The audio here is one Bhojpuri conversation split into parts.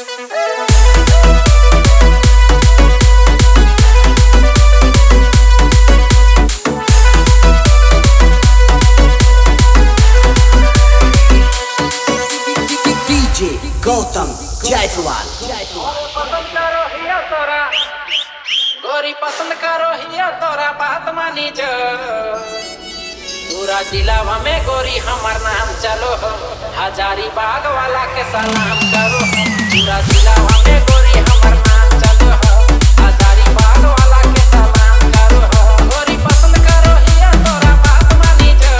गौतम जायसवाल। पसंद करो हिया तोरा गोरी, पसंद करो हिया तोरा, बात मानी जो पूरा जिलावा में गोरी हमार नाम चलो हो, हजारी बाग वाला के सलाम करो। पूरा जिलावा में गोरी हमार नाम चलो हो, हजारी बाग वाला के सलाम करो। गोरी पसंद करो हिया तोरा, बात मानी जो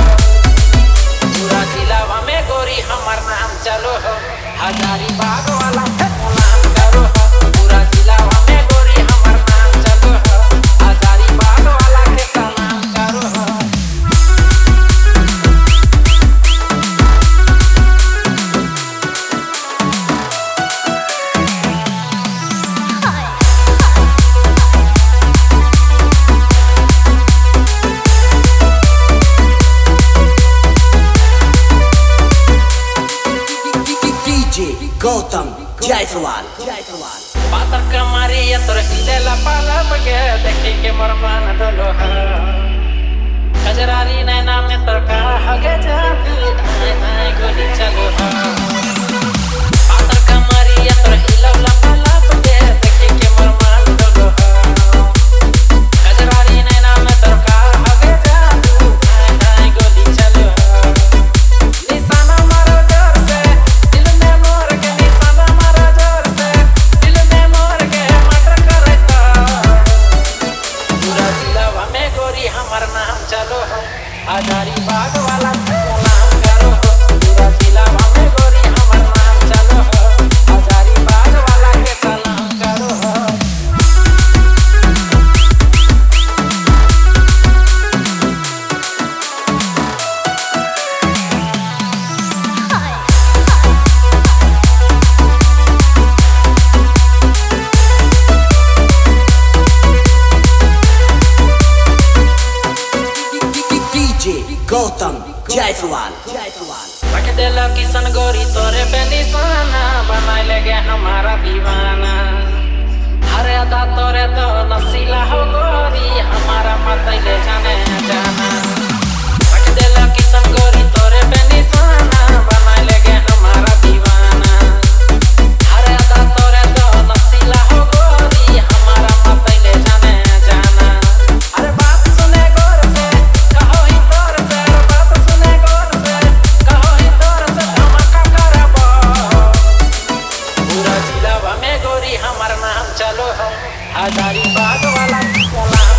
पूरा जिलावा में गोरी हमार नाम चलो हो, हजारी बाग वाला के सलाम करो। पूरा जिलावा में गोरी हमार नाम चलो हो, हजारी बाग वाला के सलाम करो। गौतम जायसवाल। पातर कमारी तोर हिलेला पाला बगे, देखी के मोर मन डोलो है। कजरारी नैना में तोर का हगे जाती, धाय धाय गोली चलो है। पातर कमारी तोर हिलेला पाला बगे, देखी के मोर मन डोलो है। कजरारी नैना में तोर का हगे जाती, धाय धाय गोली चलो है। निशाना मारो जोर से, दिल में मोर के निशाना मारो जोर से, दिल में मोर के मटर करता। पूरा जिलावा में गोरी हमार नाम चलो हो, हजारी बाग वाला के सलाम करो। पूरा जिलावा में गोरी हमार नाम चलो हो, हजारी बाग वाला के सलाम करो। गौतम जायसवाल। रख देला किशन गोरी तोरे पे निशाना, बनाए लगे हमारा दीवाना। हरे अदा तोरे तो नसीला हो गोरी, हमारा मत ले जाने जाना। रख देला किशन गोरी तोरे पे निशाना, बनाए लगे हमारा दीवाना। हरे अदा तोरे तो नसीला हो गोरी, हमारा मत ले जाने जाना। अरे बात सुने गौर से, कहो ही तोर से, बात सुने गौर से, कहो ही तोर से, धमाका करबो। पूरा जिलावा में गोरी हमार नाम चलो हो, हजारी बाग वाला के सलाम